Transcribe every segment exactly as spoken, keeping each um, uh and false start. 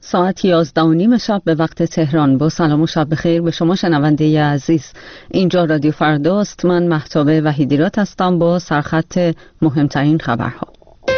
ساعت یازده و نیم شب به وقت تهران. با سلام و شب بخیر به شما شنونده عزیز. اینجا رادیو فرداست. من مهتاب وحیدیرات هستم با سرخط مهمترین خبرها.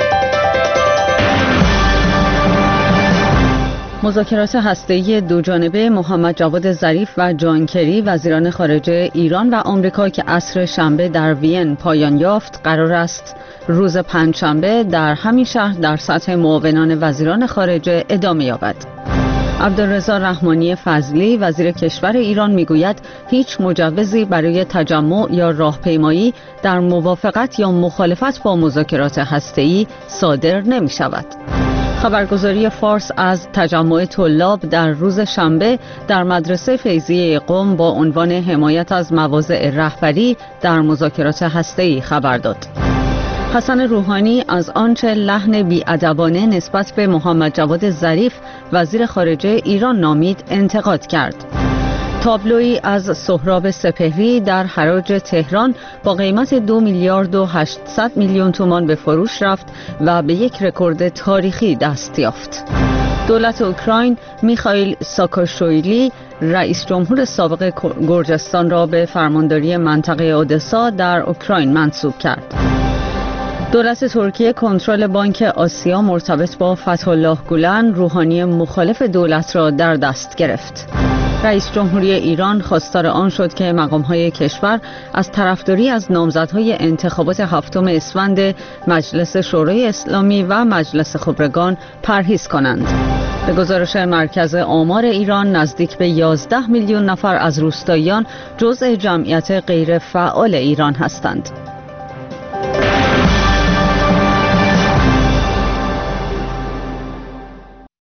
مذاکرات هسته‌ای دوجانبه محمد جواد ظریف و جان کری وزیران خارجه ایران و آمریکا که عصر شنبه در وین پایان یافت قرار است روز پنجشنبه در همین شهر در سطح معاونان وزیران خارجه ادامه یابد. عبدالرضا رحمانی فضلی وزیر کشور ایران میگوید هیچ مجوزی برای تجمع یا راهپیمایی در موافقت یا مخالفت با مذاکرات هسته‌ای صادر نمی شود. خبرگزاری فارس از تجمع طلاب در روز شنبه در مدرسه فیضیه قم با عنوان حمایت از مواضع رهبری در مذاکرات هسته‌ای خبر داد. حسن روحانی از آنچه لحن بی‌ادبانه نسبت به محمد جواد ظریف وزیر خارجه ایران نامید انتقاد کرد. تابلویی از سهراب سپهری در حراج تهران با قیمت دو میلیارد و هشتصد میلیون تومان به فروش رفت و به یک رکورد تاریخی دست یافت. دولت اوکراین میخائیل ساکاشویلی رئیس جمهور سابق گرجستان را به فرمانداری منطقه اودسا در اوکراین منصوب کرد. دولت ترکیه کنترل بانک آسیا مرتبط با فتح‌الله گولن روحانی مخالف دولت را در دست گرفت. رئیس جمهوری ایران خواستار آن شد که مقام‌های کشور از طرفداری از نامزدهای انتخابات هفتم اسفند مجلس شورای اسلامی و مجلس خبرگان پرهیز کنند. به گزارش مرکز آمار ایران نزدیک به یازده میلیون نفر از روستاییان جزء جمعیت غیر فعال ایران هستند.